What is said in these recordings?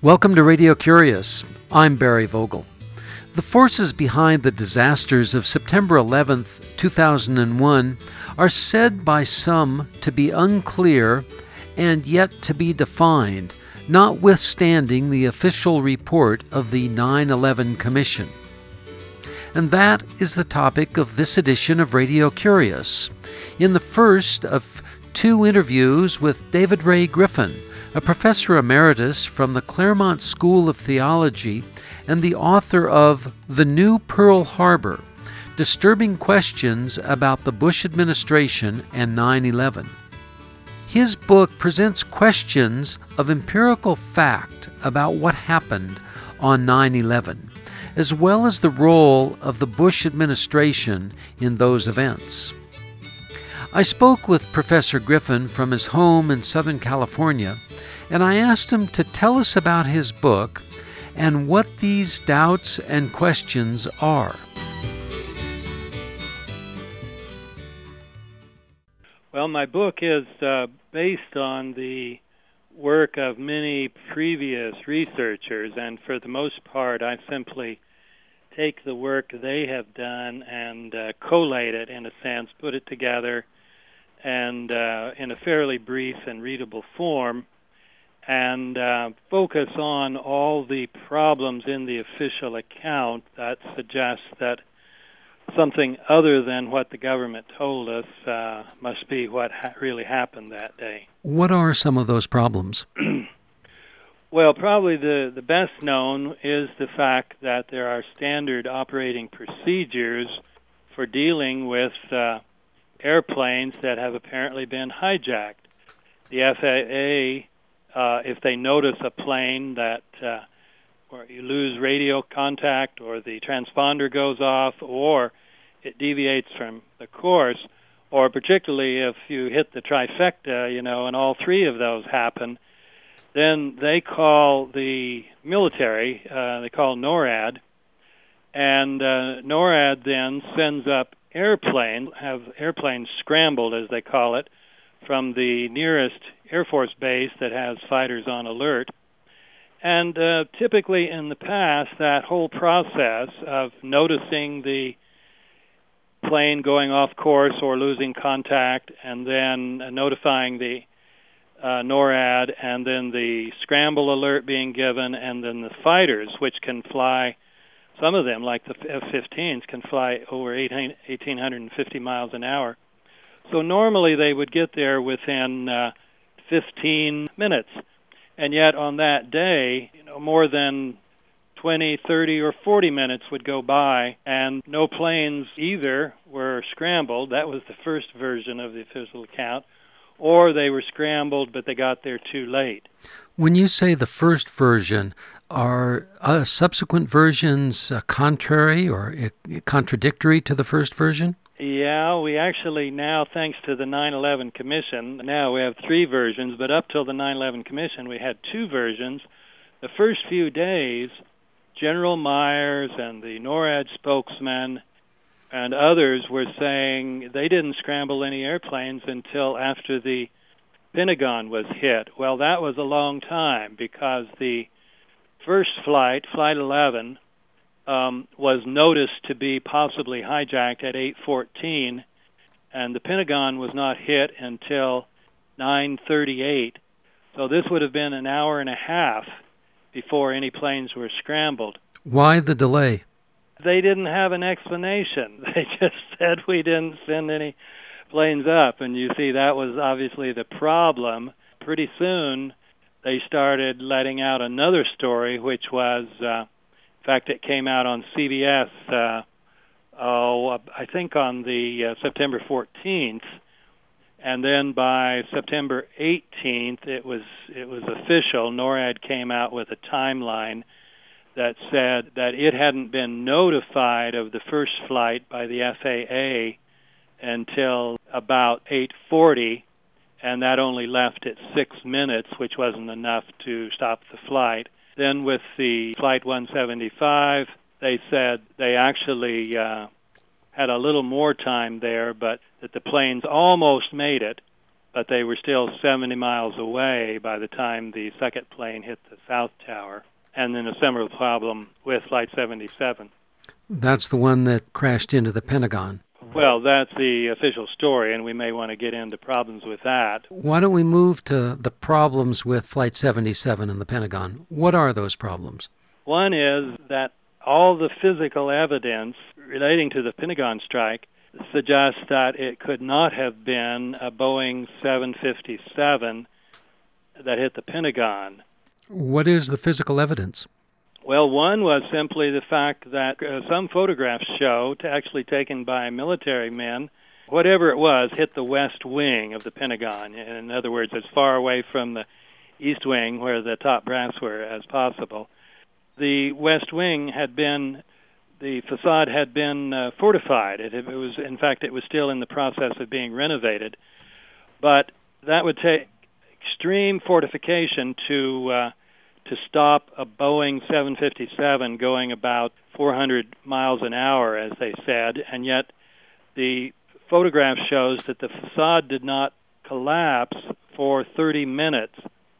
Welcome to Radio Curious. I'm Barry Vogel. The forces behind the disasters of September 11th, 2001 are said by some to be unclear and yet to be defined, notwithstanding the official report of the 9/11 Commission. And that is the topic of this edition of Radio Curious. In the first of two interviews with David Ray Griffin, a professor emeritus from the Claremont School of Theology and the author of The New Pearl Harbor, Disturbing Questions About the Bush Administration and 9/11. His book presents questions of empirical fact about what happened on 9/11, as well as the role of the Bush administration in those events. I spoke with Professor Griffin from his home in Southern California, and I asked him to tell us about his book and what these doubts and questions are. Well, my book is based on the work of many previous researchers, and for the most part, I simply take the work they have done and collate it, in a sense, put it together, and in a fairly brief and readable form, and focus on all the problems in the official account that suggest that something other than what the government told us must be what really happened that day. What are some of those problems? Well, probably the best known is the fact that there are standard operating procedures for dealing with airplanes that have apparently been hijacked. The FAA, if they notice a plane that or you lose radio contact, or the transponder goes off, or it deviates from the course, or particularly if you hit the trifecta, and all three of those happen, then they call the military, they call NORAD, and NORAD then sends up have airplanes scrambled, as they call it, from the nearest Air Force base that has fighters on alert. And typically in the past, that whole process of noticing the plane going off course or losing contact, and then notifying the NORAD, and then the scramble alert being given, and then the fighters, which can fly, some of them, like the F-15s, can fly over 1,850 miles an hour. So normally they would get there within 15 minutes. And yet on that day, more than 20, 30, or 40 minutes would go by, and no planes either were scrambled. That was the first version of the official account. Or they were scrambled, but they got there too late. When you say the first version, are subsequent versions contrary or contradictory to the first version? Yeah, we actually now, thanks to the 9/11 Commission, now we have three versions, but up till the 9/11 Commission, we had two versions. The first few days, General Myers and the NORAD spokesman and others were saying they didn't scramble any airplanes until after the Pentagon was hit. Well, that was a long time, because the first flight, Flight 11, was noticed to be possibly hijacked at 8:14, and the Pentagon was not hit until 9:38. So this would have been an hour and a half before any planes were scrambled. Why the delay? They didn't have an explanation. They just said we didn't send any planes up, and you see that was obviously the problem. Pretty soon they started letting out another story, which was, in fact, it came out on CBS, I think on the September 14th, and then by September 18th, it was official. NORAD came out with a timeline that said that it hadn't been notified of the first flight by the FAA until about 8:40, and that only left it 6 minutes, which wasn't enough to stop the flight. Then with the Flight 175, they said they actually had a little more time there, but that the planes almost made it, but they were still 70 miles away by the time the second plane hit the South Tower. And then a similar problem with Flight 77. That's the one that crashed into the Pentagon. Well, that's the official story, and we may want to get into problems with that. Why don't we move to the problems with Flight 77 and the Pentagon? What are those problems? One is that all the physical evidence relating to the Pentagon strike suggests that it could not have been a Boeing 757 that hit the Pentagon. What is the physical evidence? Well, one was simply the fact that some photographs show, actually taken by military men, whatever it was, hit the west wing of the Pentagon. In other words, as far away from the east wing where the top brass were as possible. The west wing the facade had been fortified. It was, in fact, it was still in the process of being renovated. But that would take extreme fortification to stop a Boeing 757 going about 400 miles an hour, as they said, and yet the photograph shows that the facade did not collapse for 30 minutes,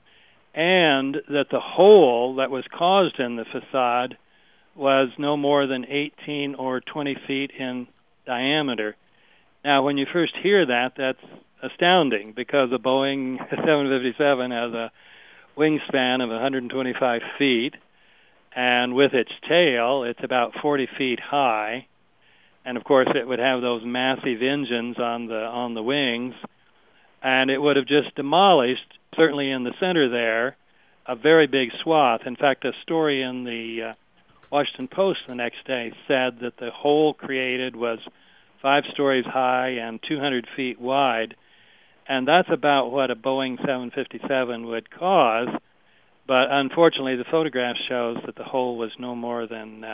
and that the hole that was caused in the facade was no more than 18 or 20 feet in diameter. Now, when you first hear that, that's astounding, because a Boeing 757 has a wingspan of 125 feet, and with its tail, it's about 40 feet high, and of course it would have those massive engines on the wings, and it would have just demolished, certainly in the center there, a very big swath. In fact, a story in the Washington Post the next day said that the hole created was 5 stories high and 200 feet wide, and that's about what a Boeing 757 would cause, but unfortunately the photograph shows that the hole was no more than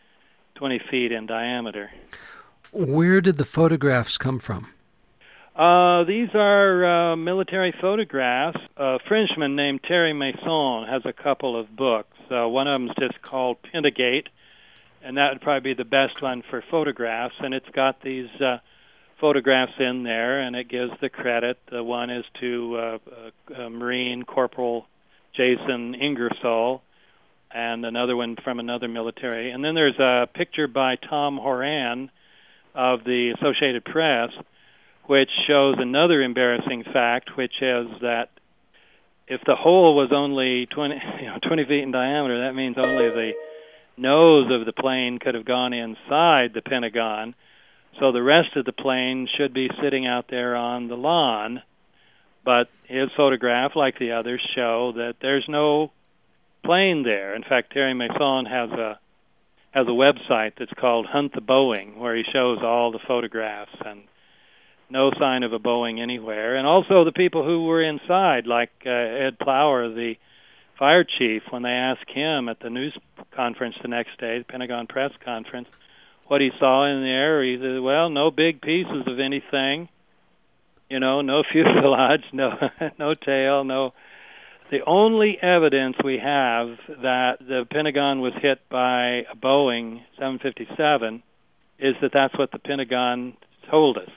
20 feet in diameter. Where did the photographs come from? These are military photographs. A Frenchman named Thierry Masson has a couple of books. One of them is just called Pentagate, and that would probably be the best one for photographs, and it's got these photographs in there, and it gives the credit. One is to Marine Corporal Jason Ingersoll, and another one from another military. And then there's a picture by Tom Horan of the Associated Press, which shows another embarrassing fact, which is that if the hole was only 20 feet in diameter, that means only the nose of the plane could have gone inside the Pentagon. So the rest of the plane should be sitting out there on the lawn. But his photograph, like the others, show that there's no plane there. In fact, Thierry Masson has a website that's called Hunt the Boeing, where he shows all the photographs, and no sign of a Boeing anywhere. And also the people who were inside, like Ed Plower, the fire chief, when they asked him at the news conference the next day, the Pentagon press conference, what he saw in the air, he said, well, no big pieces of anything, no fuselage, no tail, no. The only evidence we have that the Pentagon was hit by a Boeing 757 is that that's what the Pentagon told us.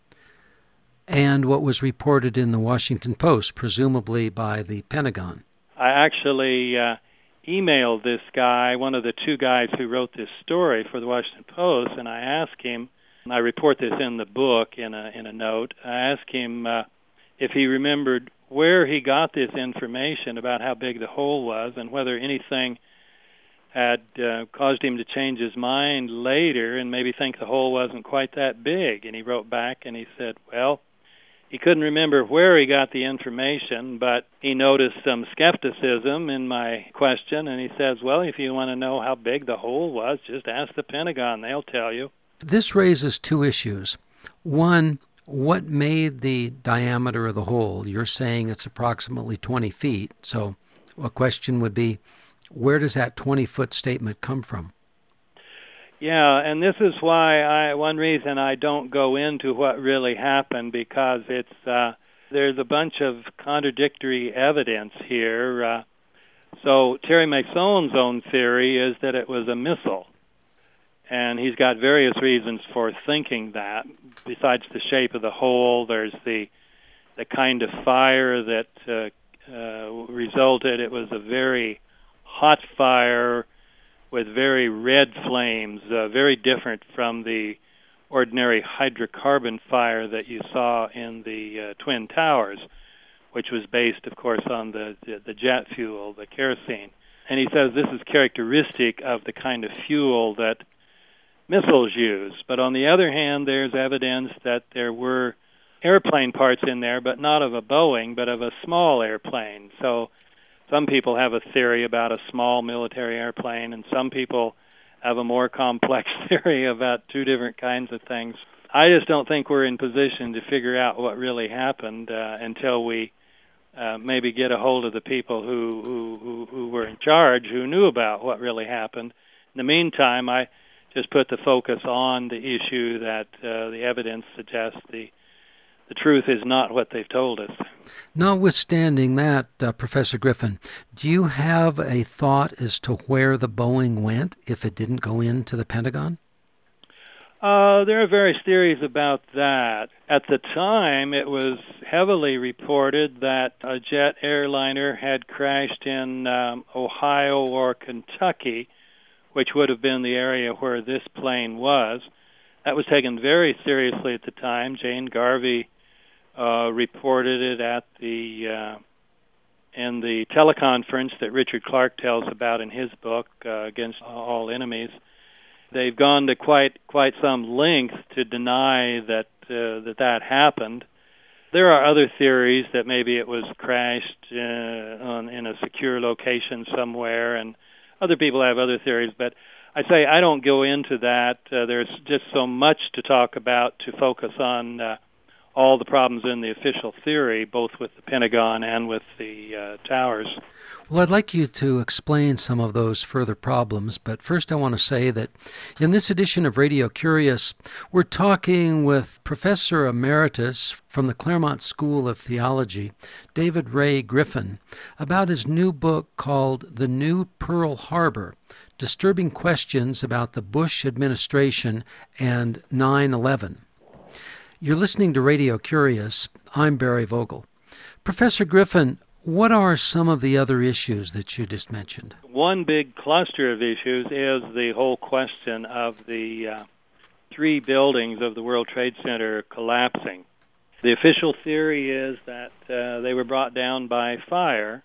And what was reported in the Washington Post, presumably by the Pentagon. I actually emailed this guy, one of the two guys who wrote this story for the Washington Post, and I asked him, and I report this in the book in a note, I asked him if he remembered where he got this information about how big the hole was and whether anything had caused him to change his mind later and maybe think the hole wasn't quite that big. And he wrote back and he said, well, he couldn't remember where he got the information, but he noticed some skepticism in my question, and he says, well, if you want to know how big the hole was, just ask the Pentagon. They'll tell you. This raises two issues. One, what made the diameter of the hole? You're saying it's approximately 20 feet, so a question would be, where does that 20-foot statement come from? Yeah, and this is why one reason I don't go into what really happened, because there's a bunch of contradictory evidence here. So Thierry Masson's own theory is that it was a missile, and he's got various reasons for thinking that. Besides the shape of the hole, there's the the kind of fire that resulted. It was a very hot fire with very red flames, very different from the ordinary hydrocarbon fire that you saw in the Twin Towers, which was based, of course, on the jet fuel, the kerosene. And he says this is characteristic of the kind of fuel that missiles use. But on the other hand, there's evidence that there were airplane parts in there, but not of a Boeing, but of a small airplane. So some people have a theory about a small military airplane, and some people have a more complex theory about two different kinds of things. I just don't think we're in position to figure out what really happened until we maybe get a hold of the people who were in charge, who knew about what really happened. In the meantime, I just put the focus on the issue that the evidence suggests the truth is not what they've told us. Notwithstanding that, Professor Griffin, do you have a thought as to where the Boeing went if it didn't go into the Pentagon? There are various theories about that. At the time, it was heavily reported that a jet airliner had crashed in Ohio or Kentucky, which would have been the area where this plane was. That was taken very seriously at the time. Jane Garvey reported it at in the teleconference that Richard Clark tells about in his book, Against All Enemies. They've gone to quite some length to deny that that happened. There are other theories that maybe it was crashed in a secure location somewhere, and other people have other theories, but I say I don't go into that. There's just so much to talk about to focus on all the problems in the official theory, both with the Pentagon and with the towers. Well, I'd like you to explain some of those further problems, but first I want to say that in this edition of Radio Curious, we're talking with Professor Emeritus from the Claremont School of Theology, David Ray Griffin, about his new book called The New Pearl Harbor, Disturbing Questions About the Bush Administration and 9/11. You're listening to Radio Curious. I'm Barry Vogel. Professor Griffin, what are some of the other issues that you just mentioned? One big cluster of issues is the whole question of the three buildings of the World Trade Center collapsing. The official theory is that they were brought down by fire.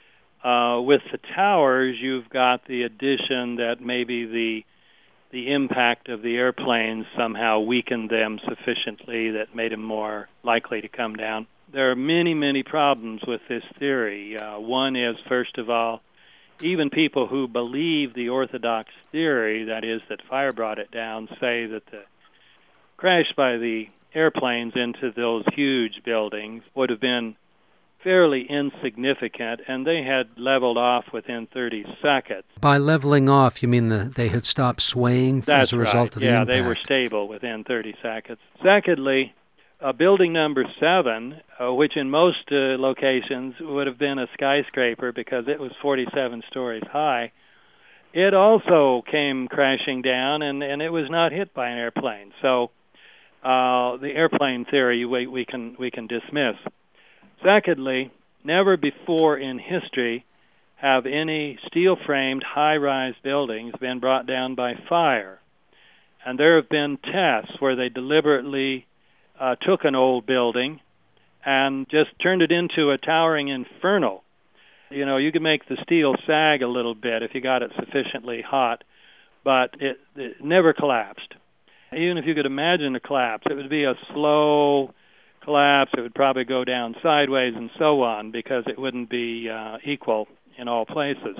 With the towers, you've got the addition that maybe the impact of the airplanes somehow weakened them sufficiently that made them more likely to come down. There are many, many problems with this theory. One is, first of all, even people who believe the orthodox theory, that is, that fire brought it down, say that the crash by the airplanes into those huge buildings would have been fairly insignificant, and they had leveled off within 30 seconds. By leveling off, you mean they had stopped swaying as a result of the impact? Yeah, they were stable within 30 seconds. Secondly, building number 7, which in most locations would have been a skyscraper because it was 47 stories high, it also came crashing down, and it was not hit by an airplane. So the airplane theory we can dismiss. Secondly, never before in history have any steel-framed high-rise buildings been brought down by fire. And there have been tests where they deliberately took an old building and just turned it into a towering inferno. You know, you could make the steel sag a little bit if you got it sufficiently hot, but it never collapsed. Even if you could imagine a collapse, it would be a slow collapse. It would probably go down sideways and so on because it wouldn't be equal in all places.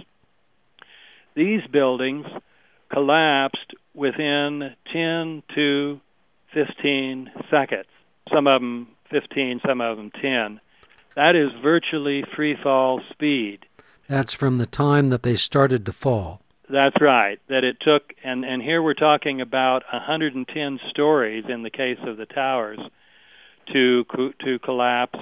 These buildings collapsed within 10 to 15 seconds. Some of them 15, some of them 10. That is virtually free fall speed. That's from the time that they started to fall. That's right. That it took, and here we're talking about 110 stories in the case of the towers to collapse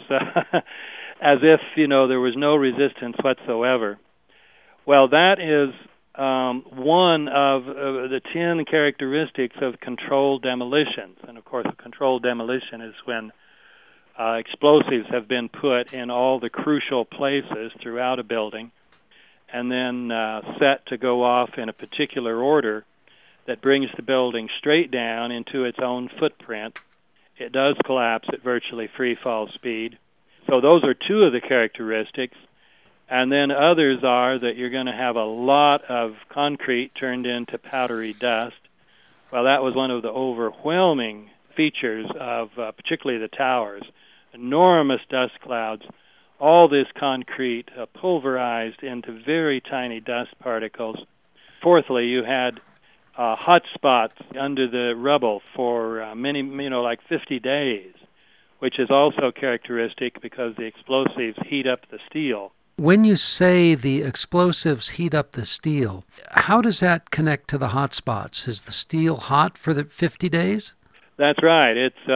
as if, there was no resistance whatsoever. Well, that is one of the 10 characteristics of controlled demolitions. And, of course, a controlled demolition is when explosives have been put in all the crucial places throughout a building and then set to go off in a particular order that brings the building straight down into its own footprint. It does collapse at virtually free fall speed. So those are two of the characteristics. And then others are that you're going to have a lot of concrete turned into powdery dust. Well, that was one of the overwhelming features of particularly the towers. Enormous dust clouds, all this concrete pulverized into very tiny dust particles. Fourthly, you had hot spots under the rubble for many, like 50 days, which is also characteristic because the explosives heat up the steel. When you say the explosives heat up the steel, how does that connect to the hot spots? Is the steel hot for the 50 days? That's right.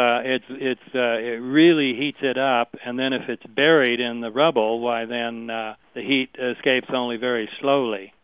It really heats it up, and then if it's buried in the rubble, why then the heat escapes only very slowly.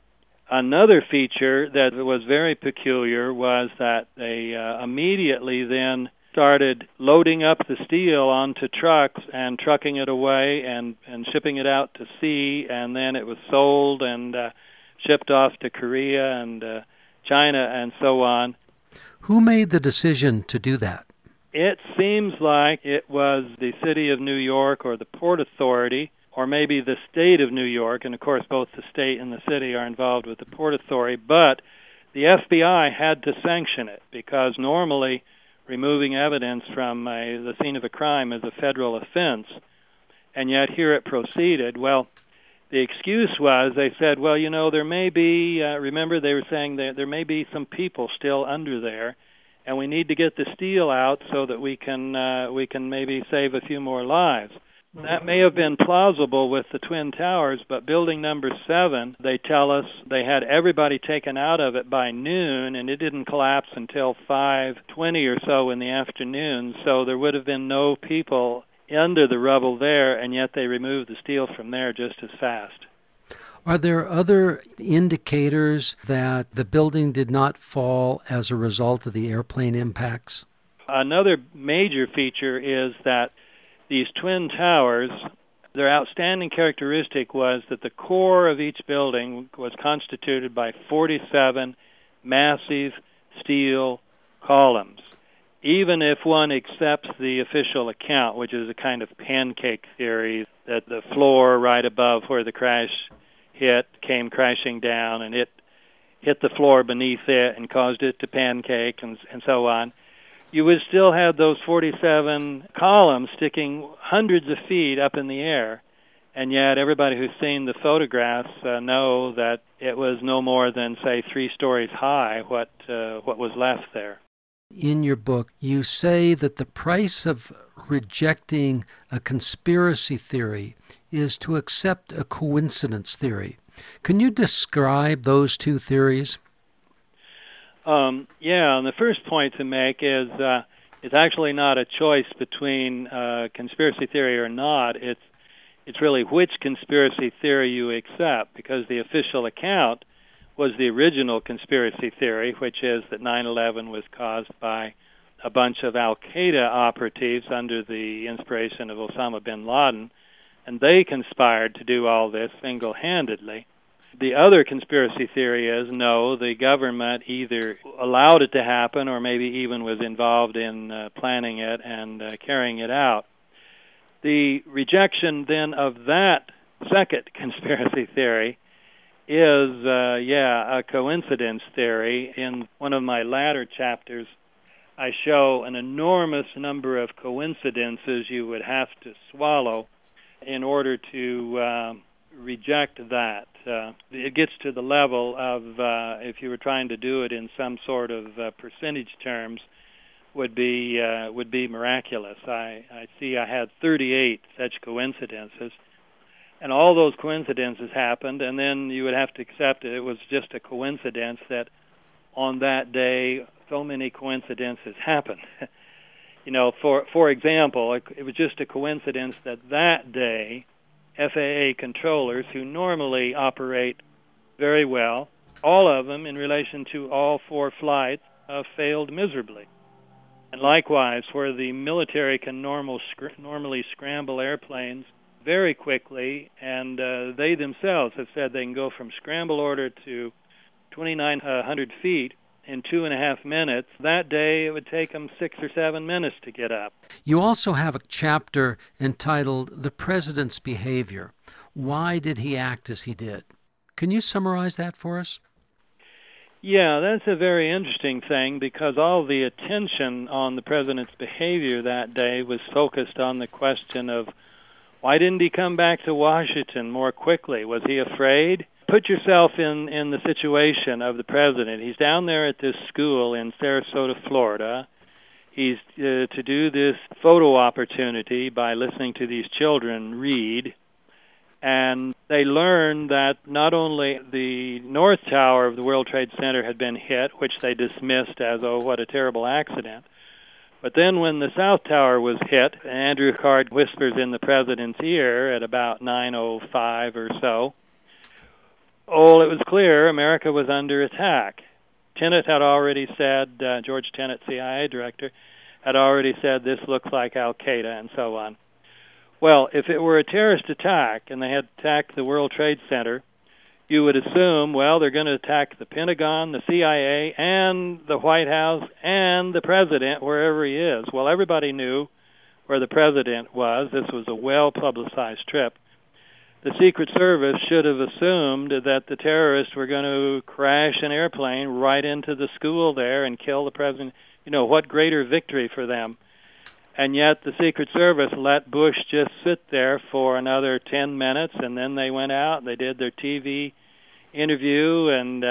Another feature that was very peculiar was that they immediately then started loading up the steel onto trucks and trucking it away and shipping it out to sea, and then it was sold and shipped off to Korea and China and so on. Who made the decision to do that? It seems like it was the city of New York or the Port Authority or maybe the state of New York, and of course both the state and the city are involved with the Port Authority, but the FBI had to sanction it because normally removing evidence from the scene of a crime is a federal offense, and yet here it proceeded. Well, the excuse was, they said, well, there may be, remember they were saying that there may be some people still under there, and we need to get the steel out so that we can maybe save a few more lives. That may have been plausible with the Twin Towers, but building number 7, they tell us they had everybody taken out of it by noon, and it didn't collapse until 5:20 or so in the afternoon, so there would have been no people under the rubble there, and yet they removed the steel from there just as fast. Are there other indicators that the building did not fall as a result of the airplane impacts? Another major feature is that these Twin Towers, their outstanding characteristic was that the core of each building was constituted by 47 massive steel columns. Even if one accepts the official account, which is a kind of pancake theory, that the floor right above where the crash hit came crashing down and it hit the floor beneath it and caused it to pancake and so on, you would still have those 47 columns sticking hundreds of feet up in the air, and yet everybody who's seen the photographs know that it was no more than, say, 3 stories high what was left there. In your book, you say that the price of rejecting a conspiracy theory is to accept a coincidence theory. Can you describe those two theories? And the first point to make is it's actually not a choice between conspiracy theory or not. It's really which conspiracy theory you accept, because the official account was the original conspiracy theory, which is that 9/11 was caused by a bunch of Al-Qaeda operatives under the inspiration of Osama bin Laden, and they conspired to do all this single-handedly. The other conspiracy theory is, no, the government either allowed it to happen or maybe even was involved in planning it and carrying it out. The rejection then of that second conspiracy theory is, a coincidence theory. In one of my latter chapters, I show an enormous number of coincidences you would have to swallow in order to reject that. It gets to the level of, if you were trying to do it in some sort of percentage terms, would be miraculous. I see I had 38 such coincidences, and all those coincidences happened, and then you would have to accept it was just a coincidence that on that day so many coincidences happened. For example, it was just a coincidence that day FAA controllers who normally operate very well, all of them in relation to all 4 flights, failed miserably. And likewise, where the military can normally scramble airplanes very quickly, and they themselves have said they can go from scramble order to 2,900 feet in 2.5 minutes. That day, it would take them 6 or 7 minutes to get up. You also have a chapter entitled The President's Behavior. Why did he act as he did? Can you summarize that for us? Yeah, that's a very interesting thing, because all the attention on the president's behavior that day was focused on the question of why didn't he come back to Washington more quickly? Was he afraid? Put yourself in the situation of the president. He's down there at this school in Sarasota, Florida. He's to do this photo opportunity by listening to these children read. And they learned that not only the North Tower of the World Trade Center had been hit, which they dismissed as, oh, what a terrible accident, but then when the South Tower was hit, Andrew Card whispers in the president's ear at about 9:05 or so, oh, it was clear America was under attack. Tenet had already said, George Tenet, CIA director, had already said this looks like Al-Qaeda and so on. Well, if it were a terrorist attack and they had attacked the World Trade Center, you would assume, well, they're going to attack the Pentagon, the CIA, and the White House, and the president, wherever he is. Well, everybody knew where the president was. This was a well-publicized trip. The Secret Service should have assumed that the terrorists were going to crash an airplane right into the school there and kill the president. You know, what greater victory for them? And yet the Secret Service let Bush just sit there for another 10 minutes, and then they went out, they did their TV interview, and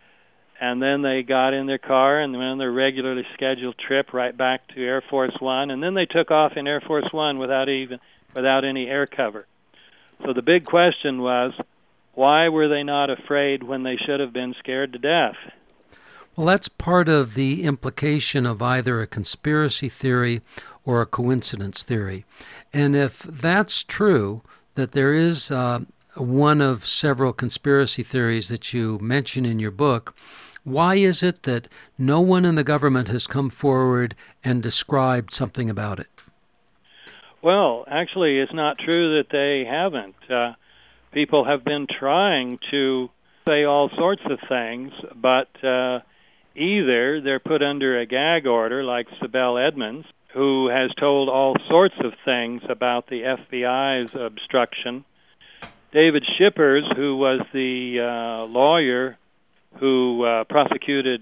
then they got in their car and went on their regularly scheduled trip right back to Air Force One, and then they took off in Air Force One without any air cover. So the big question was, why were they not afraid when they should have been scared to death? Well, that's part of the implication of either a conspiracy theory or a coincidence theory. And if that's true, that there is one of several conspiracy theories that you mention in your book, why is it that no one in the government has come forward and described something about it? Well, actually, it's not true that they haven't. People have been trying to say all sorts of things, but either they're put under a gag order, like Sibel Edmonds, who has told all sorts of things about the FBI's obstruction. David Shippers, who was the lawyer who prosecuted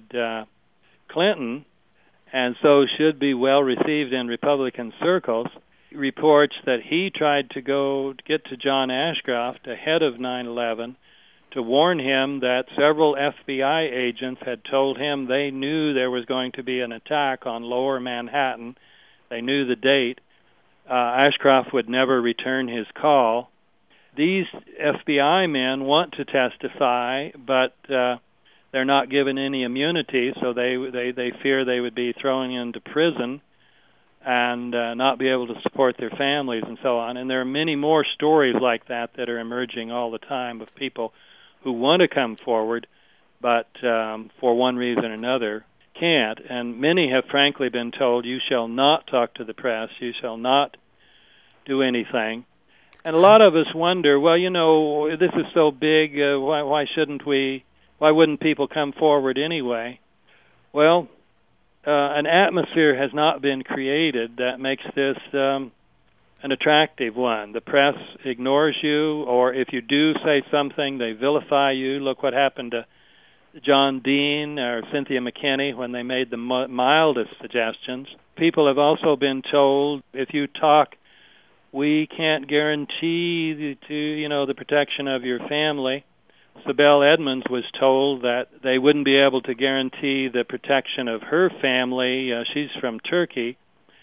Clinton, and so should be well received in Republican circles, reports that he tried to get to John Ashcroft ahead of 9/11 to warn him that several FBI agents had told him they knew there was going to be an attack on Lower Manhattan. They knew the date. Ashcroft would never return his call. These FBI men want to testify, but they're not given any immunity, so they fear they would be thrown into prison and not be able to support their families and so on. And there are many more stories like that that are emerging all the time of people who want to come forward, but for one reason or another can't. And many have frankly been told, you shall not talk to the press, you shall not do anything. And a lot of us wonder, well, you know, this is so big, why wouldn't people come forward anyway? Well, an atmosphere has not been created that makes this an attractive one. The press ignores you, or if you do say something, they vilify you. Look what happened to John Dean or Cynthia McKinney when they made the mildest suggestions. People have also been told, if you talk, we can't guarantee the protection of your family. Sibel Edmonds was told that they wouldn't be able to guarantee the protection of her family. She's from Turkey,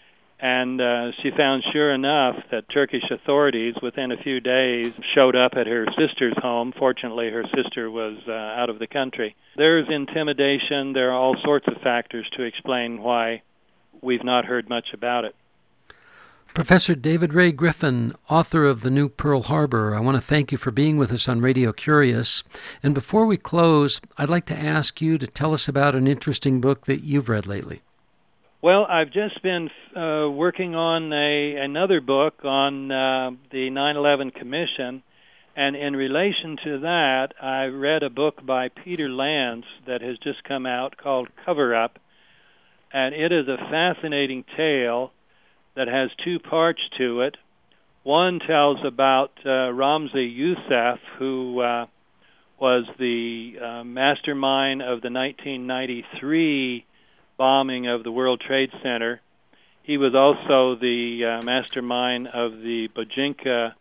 and she found sure enough that Turkish authorities within a few days showed up at her sister's home. Fortunately, her sister was out of the country. There's intimidation. There are all sorts of factors to explain why we've not heard much about it. Professor David Ray Griffin, author of The New Pearl Harbor, I want to thank you for being with us on Radio Curious. And before we close, I'd like to ask you to tell us about an interesting book that you've read lately. Well, I've just been working on another book on the 9/11 Commission, and in relation to that, I read a book by Peter Lance that has just come out called Cover Up, and it is a fascinating tale that has two parts to it. One tells about Ramzi Youssef, who was the mastermind of the 1993 bombing of the World Trade Center. He was also the mastermind of the Bojinka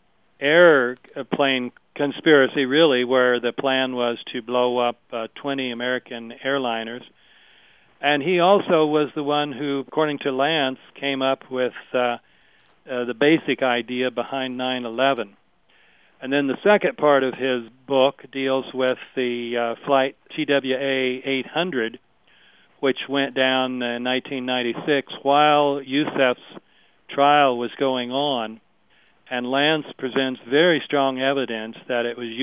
airplane conspiracy, really, where the plan was to blow up 20 American airliners. And he also was the one who, according to Lance, came up with the basic idea behind 9/11. And then the second part of his book deals with the flight TWA 800, which went down in 1996 while Youssef's trial was going on. And Lance presents very strong evidence that it was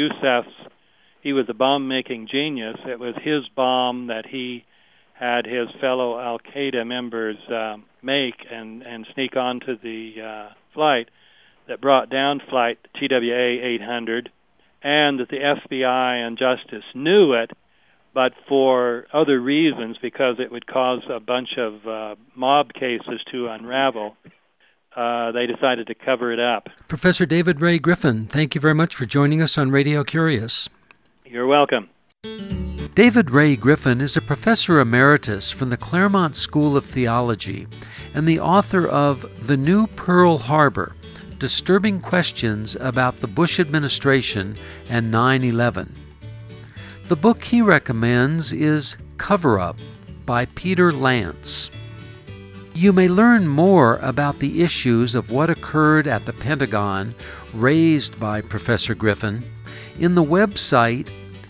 he was a bomb-making genius. It was his bomb that he had his fellow Al-Qaeda members make and sneak onto the flight that brought down flight TWA 800, and that the FBI and Justice knew it, but for other reasons, because it would cause a bunch of mob cases to unravel, they decided to cover it up. Professor David Ray Griffin, thank you very much for joining us on Radio Curious. You're welcome. David Ray Griffin is a professor emeritus from the Claremont School of Theology and the author of The New Pearl Harbor, Disturbing Questions About the Bush Administration and 9/11. The book he recommends is Cover Up by Peter Lance. You may learn more about the issues of what occurred at the Pentagon raised by Professor Griffin in the website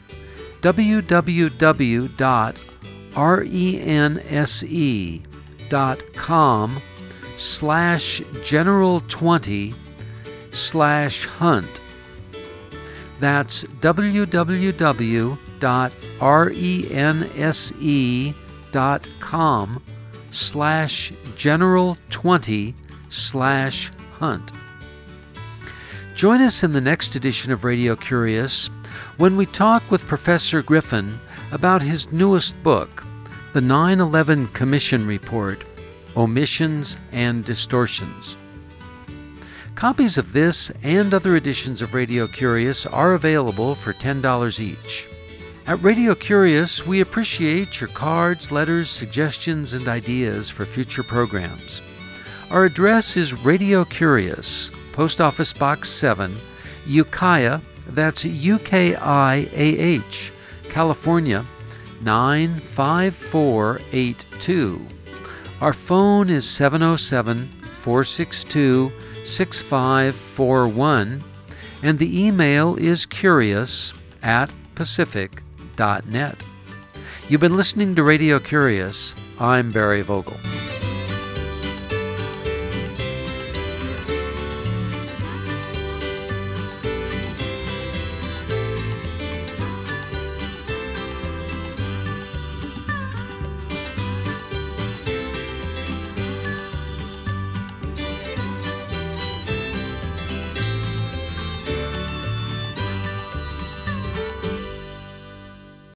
www.rense.com/general20/hunt. That's www.rense.com/general20/hunt. Join us in the next edition of Radio Curious when we talk with Professor Griffin about his newest book, The 9/11 Commission Report, Omissions and Distortions. Copies of this and other editions of Radio Curious are available for $10 each. At Radio Curious, we appreciate your cards, letters, suggestions, and ideas for future programs. Our address is Radio Curious, Post Office Box 7, Ukiah, that's UKIAH, California, 95482. Our phone is 707-462-6541, and the email is curious@pacific.net. You've been listening to Radio Curious. I'm Barry Vogel.